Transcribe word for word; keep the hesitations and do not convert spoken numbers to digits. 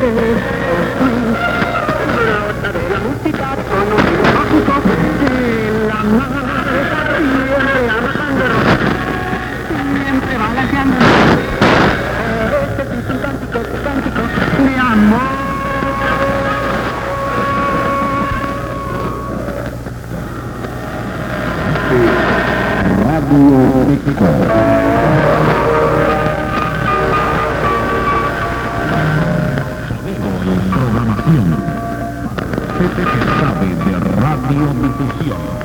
Brota de la música con un ritmo mágico en la mar, siempre arrasando, siempre balanceando. Este es un cántico, un cántico de amor. Radio México. Programación. Sabe de radiodifusión.